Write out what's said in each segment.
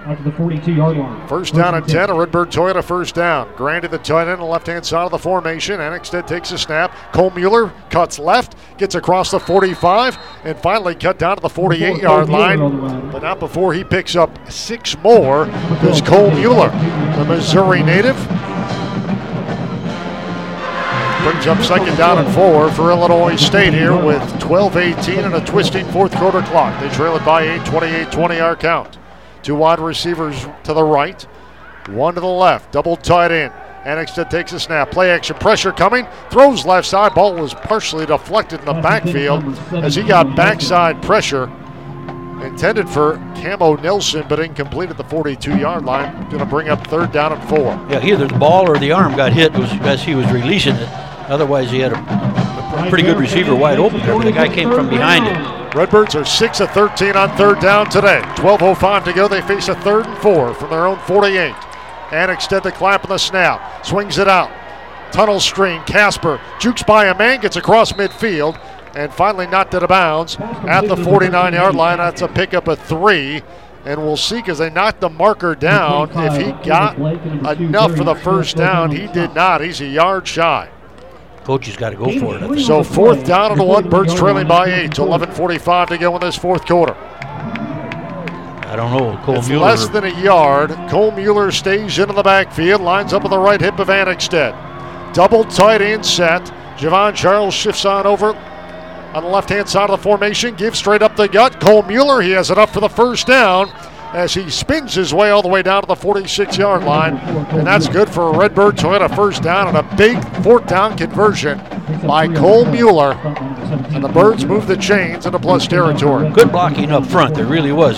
out to the 42-yard line. First down and 10, a Redbird Toyota first down. Grandy the tight end on the left-hand side of the formation. Annexted takes a snap. Cole Mueller cuts left, gets across the 45, and finally cut down to the 48-yard line. But not before he picks up 6 more. There's Cole Mueller, the Missouri native. Brings up second down and 4 for Illinois State here with 12:18 and a twisting fourth quarter clock. They trail it by 8, 28-20 our count. 2 wide receivers to the right, 1 to the left, double tight end. Annexted takes a snap, play action, pressure coming, throws left side, ball was partially deflected in the backfield as he got backside pressure. Intended for Camo Nelson, but incomplete at the 42-yard line. Going to bring up third down and 4. Yeah, either the ball or the arm got hit as he was releasing it. Otherwise, he had a pretty good receiver wide open there, but the guy came from behind him. Redbirds are 6 of 13 on third down today. 12:05 to go. They face a 3rd and 4 from their own 48. Annexted the clap on the snap. Swings it out. Tunnel screen. Casper jukes by a man, gets across midfield, and finally knocked out of bounds at the 49-yard line. That's a pickup of 3. And we'll see, because they knocked the marker down, if he got enough for the first down. He did not. He's a yard shy. Coach has got to go for it. So 4th down and 1. Birds trailing by 8 to 11:45 to go in this fourth quarter. I don't know. Cole It's Mueller. less than a yard. Cole Mueller stays into the backfield, lines up on the right hip of Annexted. Double tight end set. Javon Charles shifts on over on the left-hand side of the formation, gives straight up the gut. Cole Mueller, he has it up for the first down as he spins his way all the way down to the 46-yard line. And that's good for a Redbird Toyota first down and a big 4th down conversion by Cole Mueller. And the Birds move the chains into plus territory. Good blocking up front. There really was.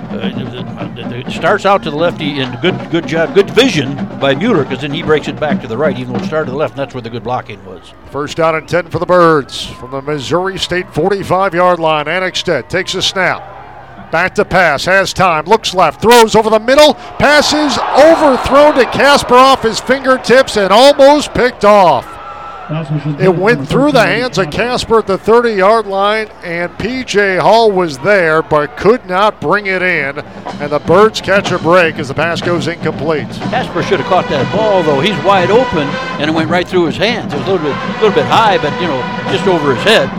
It starts out to the lefty, and good job, good vision by Mueller, because then he breaks it back to the right, even though it started to the left, and that's where the good blocking was. First down and 10 for the Birds from the Missouri State 45-yard line. Annexted takes a snap. Back to pass, has time, looks left, throws over the middle, passes overthrown to Casper off his fingertips and almost picked off. It went through the hands of Casper at the 30-yard line, and P.J. Hall was there but could not bring it in. And the Birds catch a break as the pass goes incomplete. Casper should have caught that ball, though. He's wide open, and it went right through his hands. It was a little bit high, but, just over his head.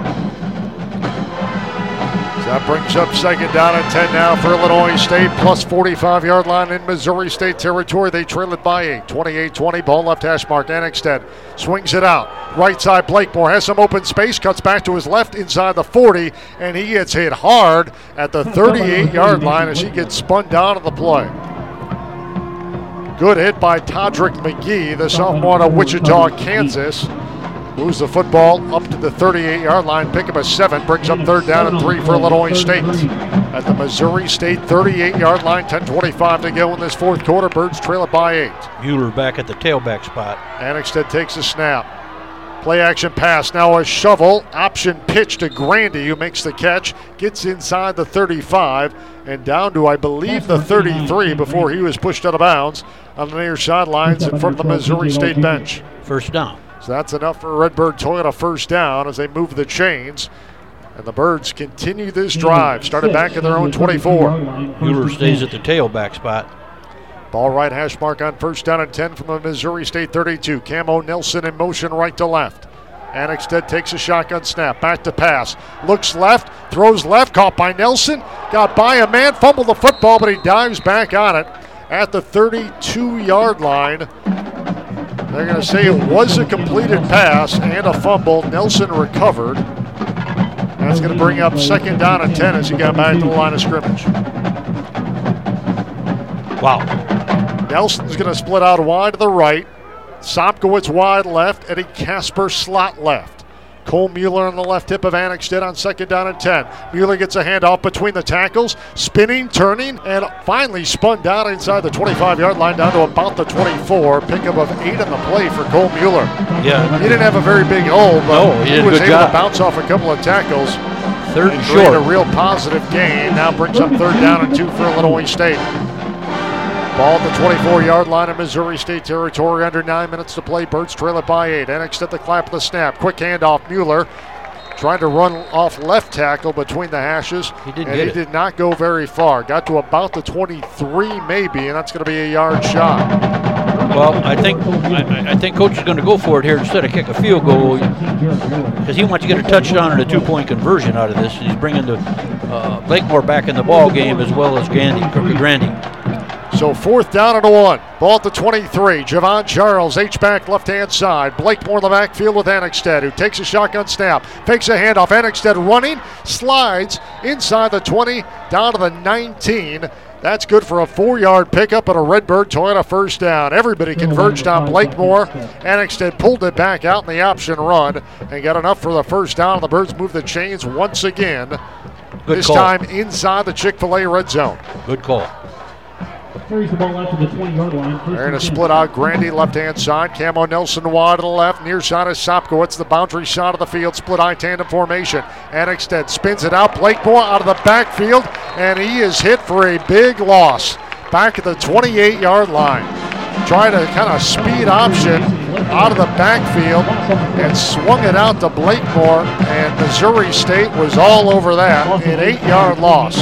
That brings up second down and 10 now for Illinois State, plus 45-yard line in Missouri State territory. They trail it by 8, 28-20, ball left hash mark. Annexted swings it out. Right side, Blakemore has some open space, cuts back to his left inside the 40, and he gets hit hard at the 38-yard line as he gets spun down on the play. Good hit by Todrick McGee, the sophomore out of Wichita, Kansas. Moves the football up to the 38-yard line. Pick up a 7. Brings up third down and 3 for Illinois State. At the Missouri State 38-yard line, 10:25 to go in this fourth quarter. Birds trail it by 8. Mueller back at the tailback spot. Annexted takes a snap. Play action pass. Now a shovel. Option pitch to Grandy, who makes the catch. Gets inside the 35 and down to, I believe, the 33 before he was pushed out of bounds on the near sidelines in front of the Missouri State bench. First down. So that's enough for a Redbird Toyota first down as they move the chains. And the Birds continue this drive, started back at their own 24. Mueller stays at the tailback spot. Ball right hash mark on first down and 10 from the Missouri State 32. Camo Nelson in motion right to left. Annexted takes a shotgun snap, back to pass. Looks left, throws left, caught by Nelson. Got by a man, fumbled the football, but he dives back on it at the 32-yard line. They're going to say it was a completed pass and a fumble. Nelson recovered. That's going to bring up second down and 10 as he got back to the line of scrimmage. Wow. Nelson's going to split out wide to the right. Sopkowitz wide left. Eddie Casper slot left. Cole Mueller on the left hip of Annexted on second down and 10. Mueller gets a handoff between the tackles, spinning, turning, and finally spun down inside the 25-yard line down to about the 24. Pickup of 8 on the play for Cole Mueller. Yeah. He didn't have a very big hole, but he was able job. to bounce off a couple of tackles. Third and short. short. A real positive gain. Now brings up third down and 2 for Illinois State. Ball at the 24-yard line of Missouri State territory. Under 9 minutes to play. Birds trail it by 8. Annexted the clap of the snap. Quick handoff. Mueller Trying to run off left tackle between the hashes. He did did not go very far. Got to about the 23 maybe, and that's going to be a yard shot. Well, I think Coach is going to go for it here instead of kick a field goal because he wants to get a touchdown and a 2-point conversion out of this. He's bringing the Blakemore back in the ball game as well as Grandy. So 4th down and 1. Ball at the 23. Javon Charles, H-back left-hand side. Blakemore in the backfield with Annexstad, who takes a shotgun snap. Fakes a handoff. Annexstad running, slides inside the 20, down to the 19. That's good for a 4-yard pickup and a Redbird Toyota first down. Everybody converged on Blakemore. Annexstad pulled it back out in the option run and got enough for the first down. The Birds move the chains once again. Good this call. time inside the Chick-fil-A red zone. Good call. Carries the ball out to the 20-yard line. They're going to split out Grandy left-hand side. Camo Nelson wide to the left. Near side is Sopkowitz, the boundary side of the field. Split eye tandem formation. Annexstad spins it out. Blakemore out of the backfield, and he is hit for a big loss. Back at the 28-yard line. Trying to kind of speed option out of the backfield and swung it out to Blakemore, and Missouri State was all over that. An 8-yard loss.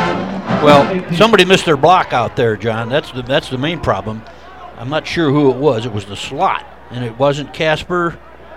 Well, somebody missed their block out there, John. That's the main problem. I'm not sure who it was. It was the slot, and it wasn't Casper.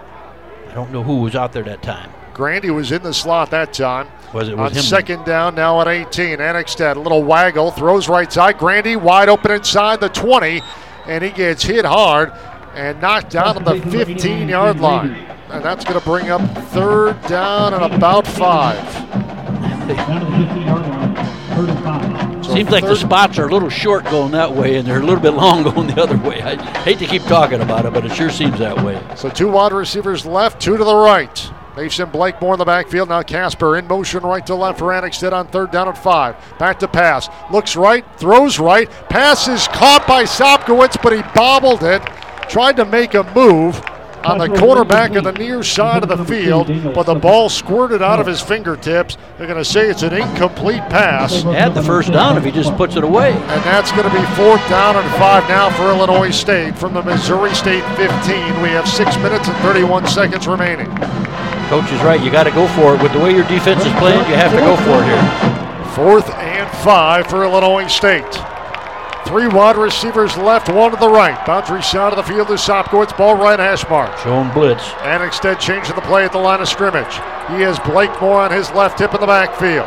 I don't know who was out there that time. Grandy was in the slot that time. Was it on him? 2nd down, now at 18. Annexstad, a little waggle, throws right side. Grandy wide open inside the 20, and he gets hit hard and knocked down to the 15-yard line. And that's going to bring up 3rd down and about 5. Down to the 15-yard line. 3rd and 5. Seems like the spots are a little short going that way, and they're a little bit long going the other way. I hate to keep talking about it, but it sure seems that way. So 2 wide receivers left, 2 to the right. Mason Blakemore in the backfield. Now Casper in motion right to left for Annexstad on 3rd down and 5. Back to pass. Looks right, throws right. Pass is caught by Sopkowitz, but he bobbled it. Tried to make a move on the quarterback of the near side of the field, but the ball squirted out of his fingertips. They're going to say it's an incomplete pass. Had the first down if he just puts it away. And that's going to be 4th down and 5 now for Illinois State from the Missouri State 15. We have 6 minutes and 31 seconds remaining. Coach is right. You got to go for it. With the way your defense is playing, you have to go for it here. 4th and 5 for Illinois State. 3 wide receivers left, 1 to the right. Boundary side of the field is Sopkowitz, ball right hash mark. Showing blitz. Annexstad changing the play at the line of scrimmage. He has Blakemore on his left hip in the backfield.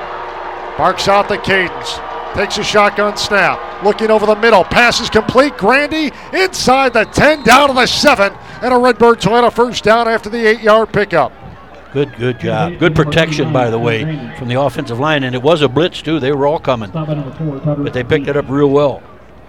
Barks out the cadence. Takes a shotgun snap. Looking over the middle. Pass is complete. Grandy inside the 10, down to the 7. And a Redbird Toyota first down after the 8-yard pickup. Good job. Good protection, by the way, from the offensive line. And it was a blitz, too. They were all coming. But they picked it up real well.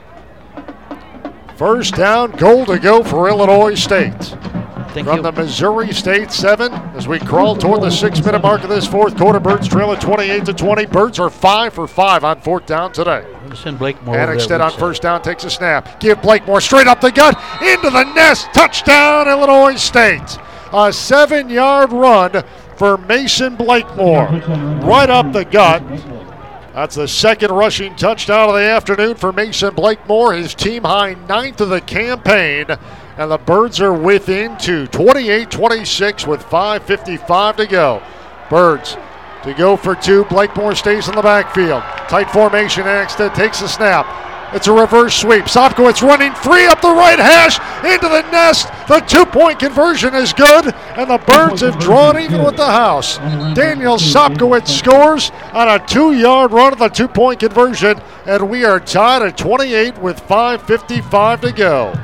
First down, goal to go for Illinois State. From the Missouri State 7, as we crawl toward the 6-minute mark of this 4th quarter, Birds trail at 28-20. Birds are 5 for 5 on 4th down today. Send Blakemore. Annexstad on first down takes a snap. Give Blakemore straight up the gut, into the nest. Touchdown, Illinois State. A 7-yard run for Mason Blakemore. Right up the gut. That's the 2nd rushing touchdown of the afternoon for Mason Blakemore. His team high 9th of the campaign. And the Birds are within 2, 28-26 with 5:55 to go. Birds to go for 2. Blakemore stays in the backfield. Tight formation. Annexstad takes the snap. It's a reverse sweep. Sopkowitz running free up the right hash into the nest. The 2-point conversion is good, and the Birds have drawn even with the house. Daniel Sopkowitz scores on a 2-yard run of the 2-point conversion, and we are tied at 28 with 5:55 to go.